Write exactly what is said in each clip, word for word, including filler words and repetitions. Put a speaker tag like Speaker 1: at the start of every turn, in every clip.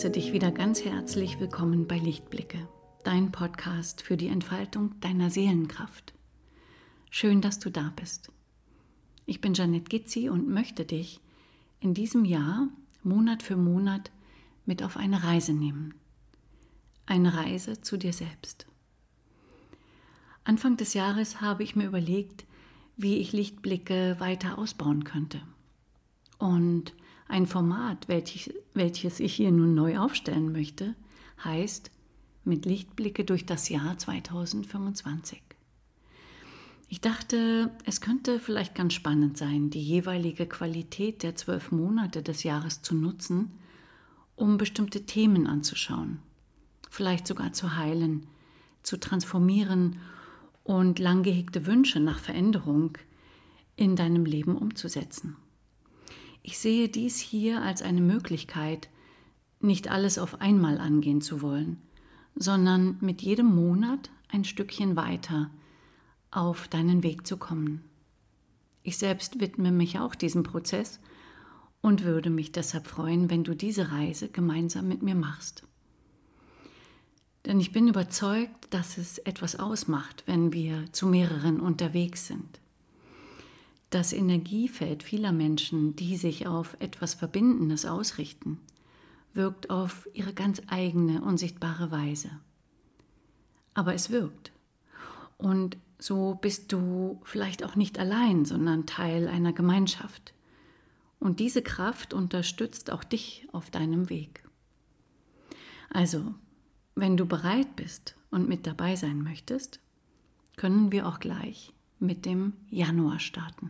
Speaker 1: heiße dich wieder ganz herzlich willkommen bei Lichtblicke, dein Podcast für die Entfaltung deiner Seelenkraft. Schön, dass du da bist. Ich bin Jeanette Gizzi und möchte dich in diesem Jahr Monat für Monat mit auf eine Reise nehmen. Eine Reise zu dir selbst. Anfang des Jahres habe ich mir überlegt, wie ich Lichtblicke weiter ausbauen könnte. Und ein Format, welches, welches ich hier nun neu aufstellen möchte, heißt mit Lichtblicke durch das Jahr zweitausendfünfundzwanzig. Ich dachte, es könnte vielleicht ganz spannend sein, die jeweilige Qualität der zwölf Monate des Jahres zu nutzen, um bestimmte Themen anzuschauen, vielleicht sogar zu heilen, zu transformieren und lang gehegte Wünsche nach Veränderung in deinem Leben umzusetzen. Ich sehe dies hier als eine Möglichkeit, nicht alles auf einmal angehen zu wollen, sondern mit jedem Monat ein Stückchen weiter auf deinen Weg zu kommen. Ich selbst widme mich auch diesem Prozess und würde mich deshalb freuen, wenn du diese Reise gemeinsam mit mir machst. Denn ich bin überzeugt, dass es etwas ausmacht, wenn wir zu mehreren unterwegs sind. Das Energiefeld vieler Menschen, die sich auf etwas Verbindendes ausrichten, wirkt auf ihre ganz eigene, unsichtbare Weise. Aber es wirkt. Und so bist du vielleicht auch nicht allein, sondern Teil einer Gemeinschaft. Und diese Kraft unterstützt auch dich auf deinem Weg. Also, wenn du bereit bist und mit dabei sein möchtest, können wir auch gleich mit dem Januar starten.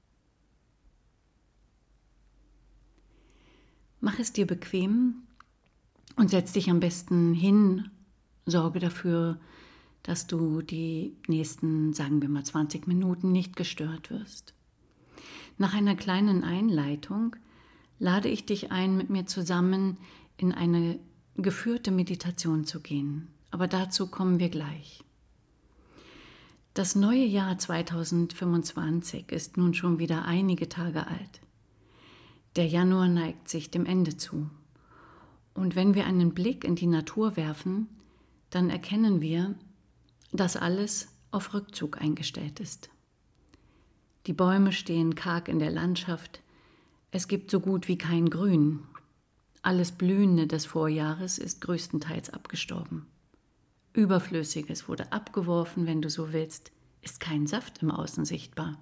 Speaker 1: Mach es dir bequem und setz dich am besten hin. Sorge dafür, dass du die nächsten, sagen wir mal, zwanzig Minuten nicht gestört wirst. Nach einer kleinen Einleitung lade ich dich ein, mit mir zusammen in eine geführte Meditation zu gehen. Aber dazu kommen wir gleich. Das neue Jahr zweitausendfünfundzwanzig ist nun schon wieder einige Tage alt. Der Januar neigt sich dem Ende zu. Und wenn wir einen Blick in die Natur werfen, dann erkennen wir, dass alles auf Rückzug eingestellt ist. Die Bäume stehen karg in der Landschaft. Es gibt so gut wie kein Grün. Alles Blühende des Vorjahres ist größtenteils abgestorben. Überflüssiges wurde abgeworfen, wenn du so willst, ist kein Saft im Außen sichtbar.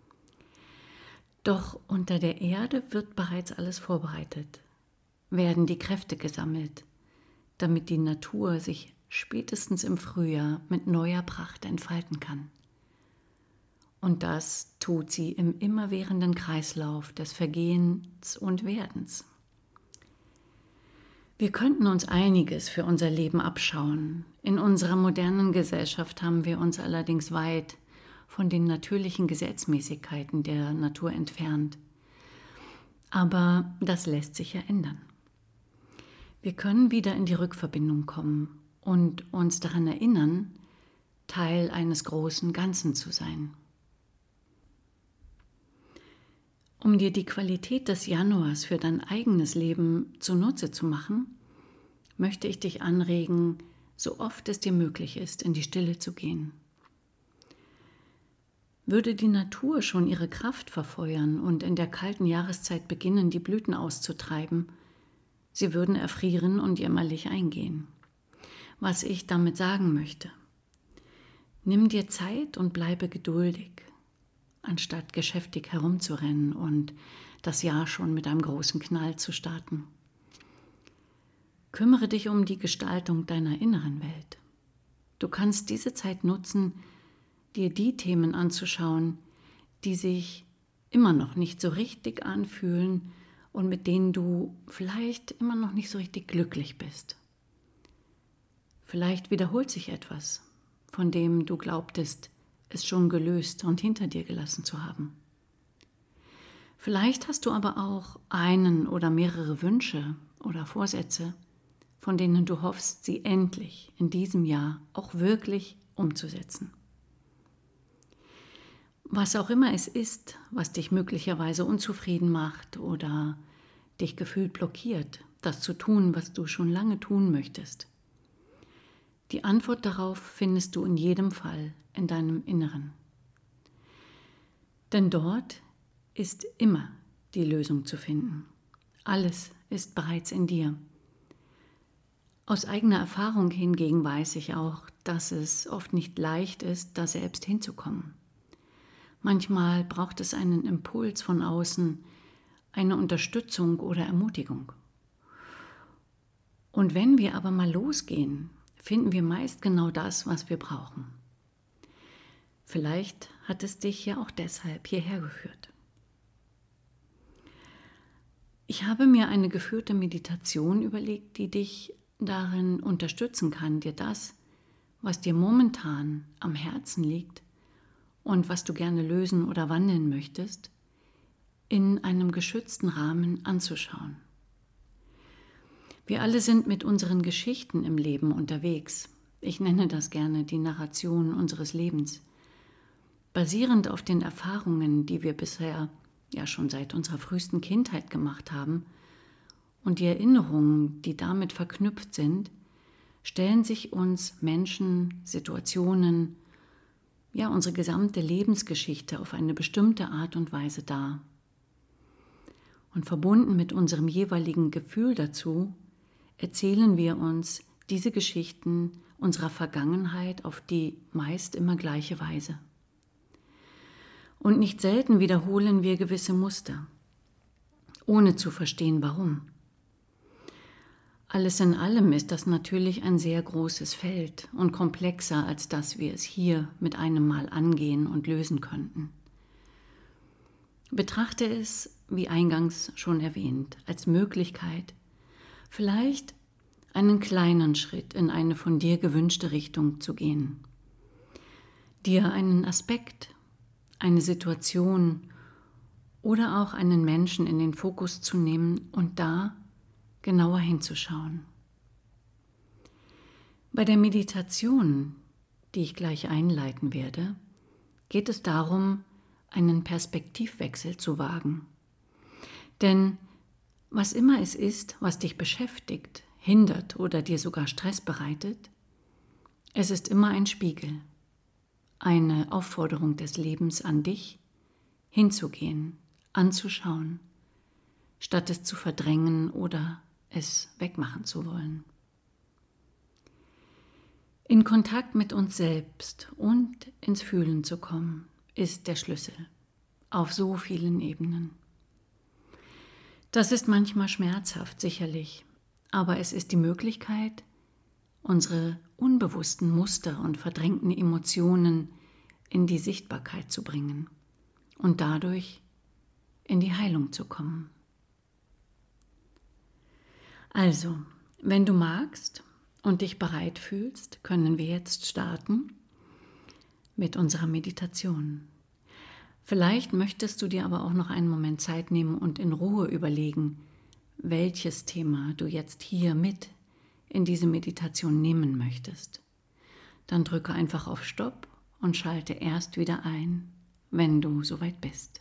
Speaker 1: Doch unter der Erde wird bereits alles vorbereitet, werden die Kräfte gesammelt, damit die Natur sich spätestens im Frühjahr mit neuer Pracht entfalten kann. Und das tut sie im immerwährenden Kreislauf des Vergehens und Werdens. Wir könnten uns einiges für unser Leben abschauen. In unserer modernen Gesellschaft haben wir uns allerdings weit von den natürlichen Gesetzmäßigkeiten der Natur entfernt. Aber das lässt sich ja ändern. Wir können wieder in die Rückverbindung kommen und uns daran erinnern, Teil eines großen Ganzen zu sein. Um dir die Qualität des Januars für dein eigenes Leben zunutze zu machen, möchte ich dich anregen, so oft es dir möglich ist, in die Stille zu gehen. Würde die Natur schon ihre Kraft verfeuern und in der kalten Jahreszeit beginnen, die Blüten auszutreiben, sie würden erfrieren und jämmerlich eingehen. Was ich damit sagen möchte: Nimm dir Zeit und bleibe geduldig, anstatt geschäftig herumzurennen und das Jahr schon mit einem großen Knall zu starten. Kümmere dich um die Gestaltung deiner inneren Welt. Du kannst diese Zeit nutzen, dir die Themen anzuschauen, die sich immer noch nicht so richtig anfühlen und mit denen du vielleicht immer noch nicht so richtig glücklich bist. Vielleicht wiederholt sich etwas, von dem du glaubtest, es schon gelöst und hinter dir gelassen zu haben. Vielleicht hast du aber auch einen oder mehrere Wünsche oder Vorsätze, von denen du hoffst, sie endlich in diesem Jahr auch wirklich umzusetzen. Was auch immer es ist, was dich möglicherweise unzufrieden macht oder dich gefühlt blockiert, das zu tun, was du schon lange tun möchtest? Die Antwort darauf findest du in jedem Fall in deinem Inneren. Denn dort ist immer die Lösung zu finden. Alles ist bereits in dir. Aus eigener Erfahrung hingegen weiß ich auch, dass es oft nicht leicht ist, da selbst hinzukommen. Manchmal braucht es einen Impuls von außen, eine Unterstützung oder Ermutigung. Und wenn wir aber mal losgehen, finden wir meist genau das, was wir brauchen. Vielleicht hat es dich ja auch deshalb hierher geführt. Ich habe mir eine geführte Meditation überlegt, die dich darin unterstützen kann, dir das, was dir momentan am Herzen liegt und was du gerne lösen oder wandeln möchtest, in einem geschützten Rahmen anzuschauen. Wir alle sind mit unseren Geschichten im Leben unterwegs. Ich nenne das gerne die Narration unseres Lebens. Basierend auf den Erfahrungen, die wir bisher ja schon seit unserer frühesten Kindheit gemacht haben und die Erinnerungen, die damit verknüpft sind, stellen sich uns Menschen, Situationen, ja unsere gesamte Lebensgeschichte auf eine bestimmte Art und Weise dar. Und verbunden mit unserem jeweiligen Gefühl dazu, erzählen wir uns diese Geschichten unserer Vergangenheit auf die meist immer gleiche Weise. Und nicht selten wiederholen wir gewisse Muster, ohne zu verstehen, warum. Alles in allem ist das natürlich ein sehr großes Feld und komplexer, als dass wir es hier mit einem Mal angehen und lösen könnten. Betrachte es, wie eingangs schon erwähnt, als Möglichkeit, vielleicht einen kleinen Schritt in eine von dir gewünschte Richtung zu gehen. Dir einen Aspekt, eine Situation oder auch einen Menschen in den Fokus zu nehmen und da genauer hinzuschauen. Bei der Meditation, die ich gleich einleiten werde, geht es darum, einen Perspektivwechsel zu wagen. Denn was immer es ist, was dich beschäftigt, hindert oder dir sogar Stress bereitet, es ist immer ein Spiegel, eine Aufforderung des Lebens an dich, hinzugehen, anzuschauen, statt es zu verdrängen oder es wegmachen zu wollen. In Kontakt mit uns selbst und ins Fühlen zu kommen, ist der Schlüssel auf so vielen Ebenen. Das ist manchmal schmerzhaft, sicherlich, aber es ist die Möglichkeit, unsere unbewussten Muster und verdrängten Emotionen in die Sichtbarkeit zu bringen und dadurch in die Heilung zu kommen. Also, wenn du magst und dich bereit fühlst, können wir jetzt starten mit unserer Meditation. Vielleicht möchtest du dir aber auch noch einen Moment Zeit nehmen und in Ruhe überlegen, welches Thema du jetzt hier mit in diese Meditation nehmen möchtest. Dann drücke einfach auf Stopp und schalte erst wieder ein, wenn du soweit bist.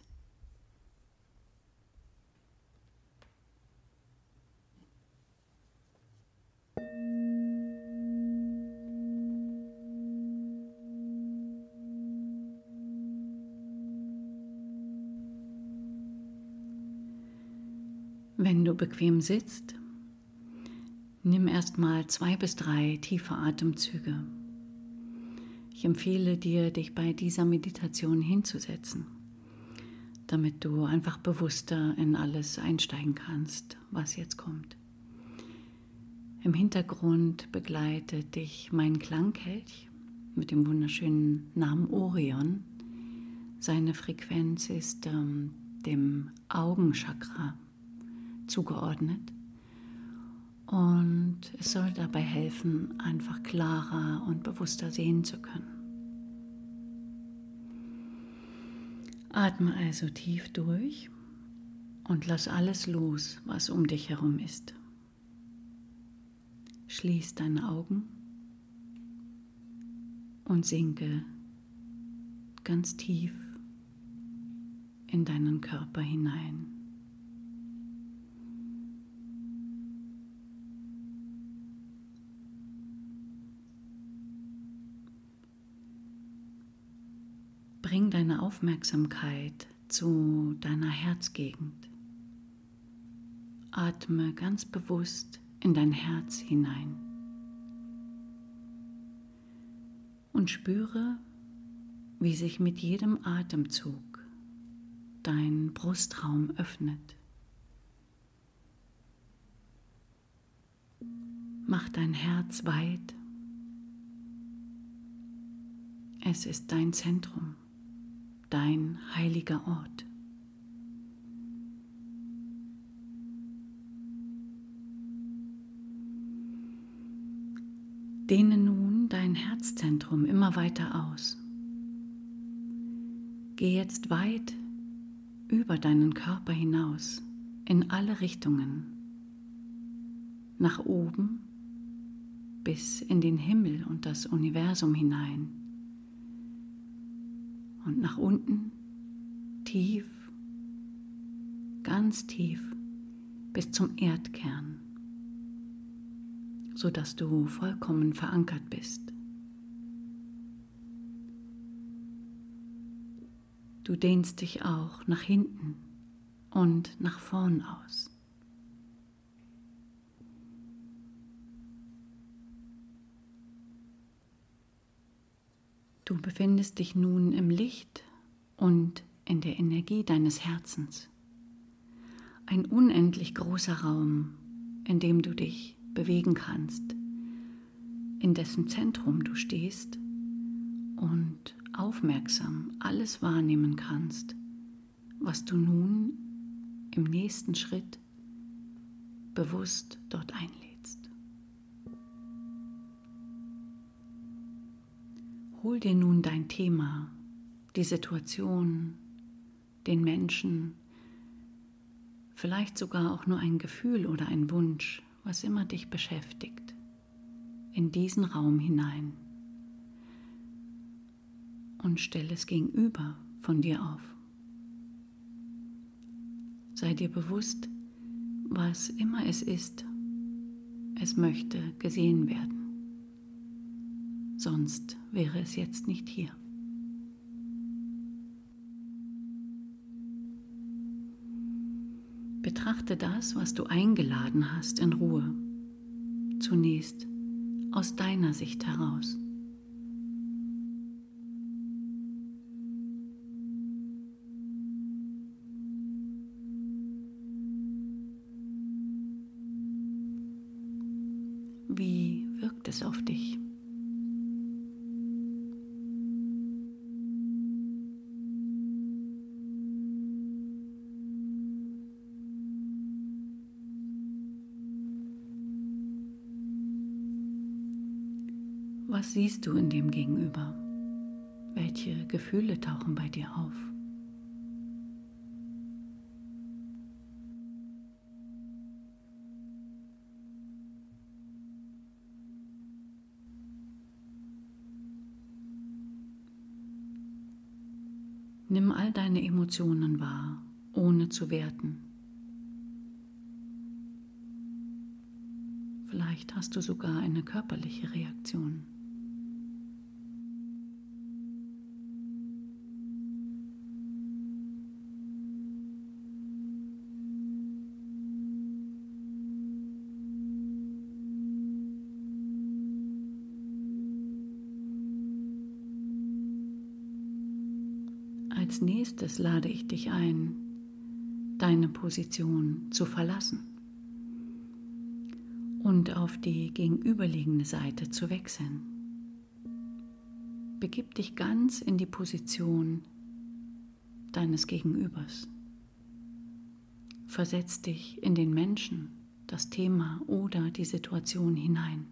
Speaker 1: Wenn du bequem sitzt, nimm erstmal zwei bis drei tiefe Atemzüge. Ich empfehle dir, dich bei dieser Meditation hinzusetzen, damit du einfach bewusster in alles einsteigen kannst, was jetzt kommt. Im Hintergrund begleitet dich mein Klangkelch mit dem wunderschönen Namen Orion. Seine Frequenz ist ähm, dem Augenchakra zugeordnet und es soll dabei helfen, einfach klarer und bewusster sehen zu können. Atme also tief durch und lass alles los, was um dich herum ist. Schließ deine Augen und sinke ganz tief in deinen Körper hinein. bring deine Aufmerksamkeit zu deiner Herzgegend. Atme ganz bewusst in dein Herz hinein und spüre, wie sich mit jedem Atemzug dein Brustraum öffnet. Mach dein Herz weit. Es ist dein Zentrum, dein heiliger Ort. Dehne nun dein Herzzentrum immer weiter aus. Geh jetzt weit über deinen Körper hinaus, in alle Richtungen, nach oben bis in den Himmel und das Universum hinein und nach unten, tief, ganz tief bis zum Erdkern, sodass du vollkommen verankert bist. Du dehnst dich auch nach hinten und nach vorn aus. Du befindest dich nun im Licht und in der Energie deines Herzens. Ein unendlich großer Raum, in dem du dich bewegen kannst, in dessen Zentrum du stehst und aufmerksam alles wahrnehmen kannst, was du nun im nächsten Schritt bewusst dort einlädst. Hol dir nun dein Thema, die Situation, den Menschen, vielleicht sogar auch nur ein Gefühl oder ein Wunsch, was immer dich beschäftigt, in diesen Raum hinein und stell es gegenüber von dir auf. Sei dir bewusst, was immer es ist, es möchte gesehen werden. Sonst wäre es jetzt nicht hier. Betrachte das, was du eingeladen hast, in Ruhe. Zunächst aus deiner Sicht heraus. Wie wirkt es auf dich? Was siehst du in dem Gegenüber? Welche Gefühle tauchen bei dir auf? Nimm all deine Emotionen wahr, ohne zu werten. Vielleicht hast du sogar eine körperliche Reaktion. Als nächstes lade ich dich ein, deine Position zu verlassen und auf die gegenüberliegende Seite zu wechseln. Begib dich ganz in die Position deines Gegenübers. Versetz dich in den Menschen, das Thema oder die Situation hinein.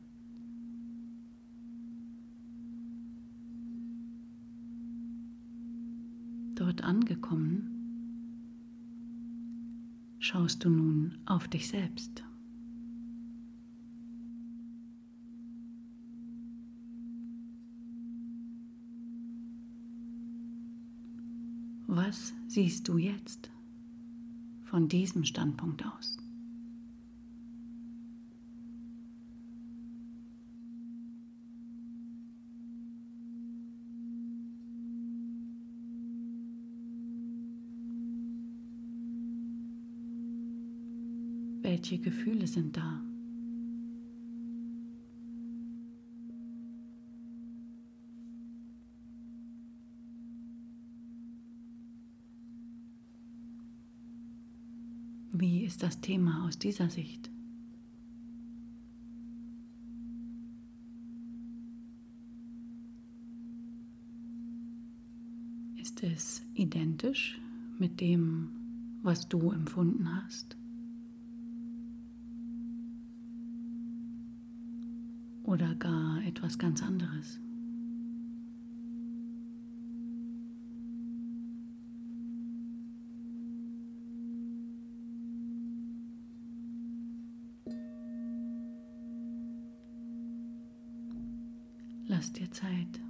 Speaker 1: Dort angekommen, schaust du nun auf dich selbst. Was siehst du jetzt von diesem Standpunkt aus? Welche Gefühle sind da? Wie ist das Thema aus dieser Sicht? Ist es identisch mit dem, was du empfunden hast? Oder gar etwas ganz anderes? Lass dir Zeit.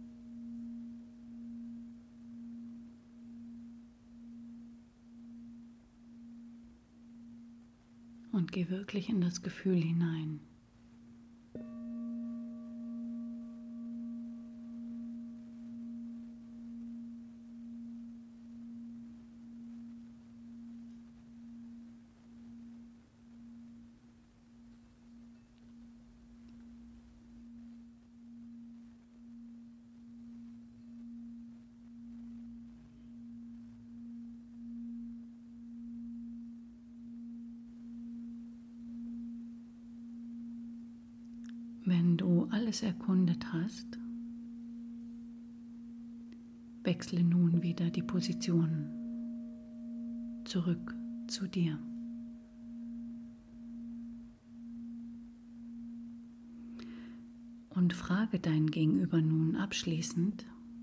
Speaker 1: Und geh wirklich in das Gefühl hinein. Wenn du alles erkundet hast, wechsle nun wieder die Position zurück zu dir. Und frage dein Gegenüber nun abschließend: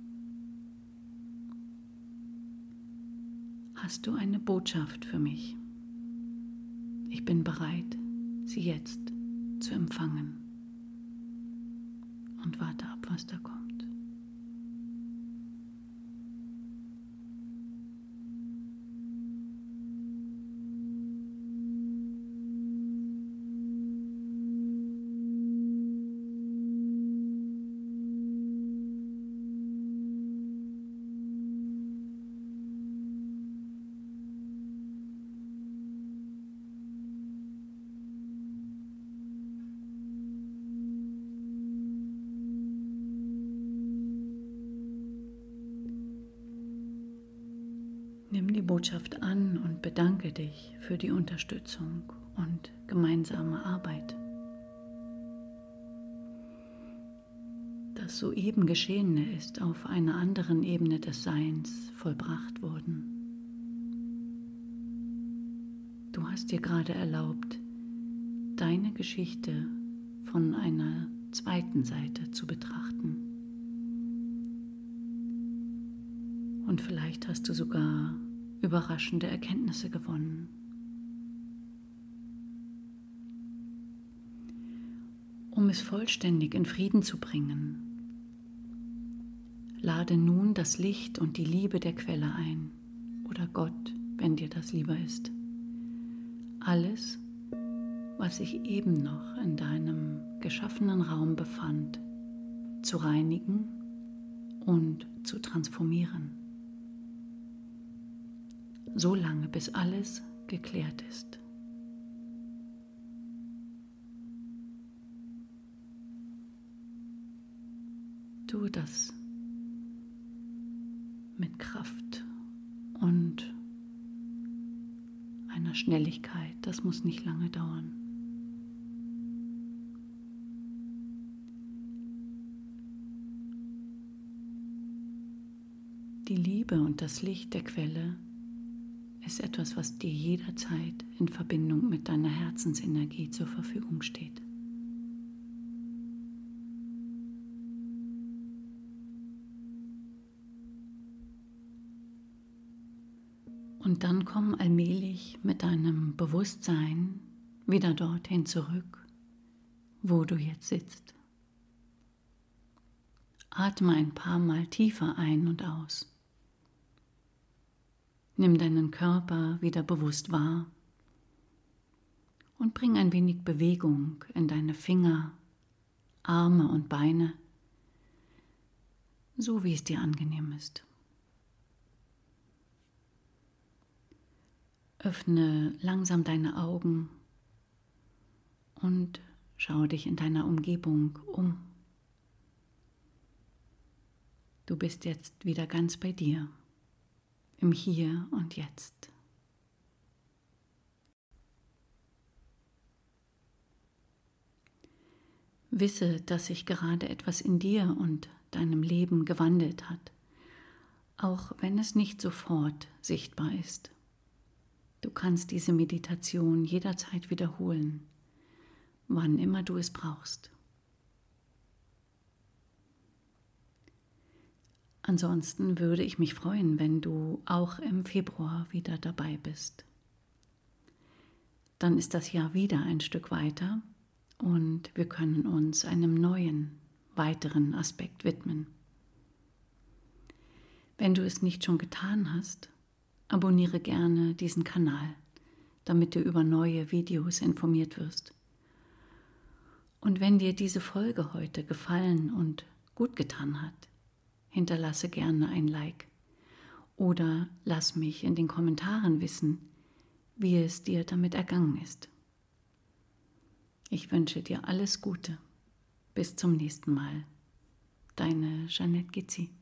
Speaker 1: Hast du eine Botschaft für mich? Ich bin bereit, sie jetzt zu empfangen. Und warte ab, was da kommt. Nimm die Botschaft an und bedanke dich für die Unterstützung und gemeinsame Arbeit. Das soeben Geschehene ist auf einer anderen Ebene des Seins vollbracht worden. Du hast dir gerade erlaubt, deine Geschichte von einer zweiten Seite zu betrachten. Und vielleicht hast du sogar überraschende Erkenntnisse gewonnen. Um es vollständig in Frieden zu bringen, lade nun das Licht und die Liebe der Quelle ein, oder Gott, wenn dir das lieber ist. Alles, was sich eben noch in deinem geschaffenen Raum befand, zu reinigen und zu transformieren. So lange, bis alles geklärt ist. Tue das mit Kraft und einer Schnelligkeit. Das muss nicht lange dauern. Die Liebe und das Licht der Quelle ist etwas, was dir jederzeit in Verbindung mit deiner Herzensenergie zur Verfügung steht. Und dann komm allmählich mit deinem Bewusstsein wieder dorthin zurück, wo du jetzt sitzt. Atme ein paar Mal tiefer ein und aus. Nimm deinen Körper wieder bewusst wahr und bring ein wenig Bewegung in deine Finger, Arme und Beine, so wie es dir angenehm ist. Öffne langsam deine Augen und schau dich in deiner Umgebung um. Du bist jetzt wieder ganz bei dir, im Hier und Jetzt. Wisse, dass sich gerade etwas in dir und deinem Leben gewandelt hat, auch wenn es nicht sofort sichtbar ist. Du kannst diese Meditation jederzeit wiederholen, wann immer du es brauchst. Ansonsten würde ich mich freuen, wenn du auch im Februar wieder dabei bist. Dann ist das Jahr wieder ein Stück weiter und wir können uns einem neuen, weiteren Aspekt widmen. Wenn du es nicht schon getan hast, abonniere gerne diesen Kanal, damit du über neue Videos informiert wirst. Und wenn dir diese Folge heute gefallen und gut getan hat, hinterlasse gerne ein Like oder lass mich in den Kommentaren wissen, wie es dir damit ergangen ist. Ich wünsche dir alles Gute. Bis zum nächsten Mal. Deine Jeanette Gizzi.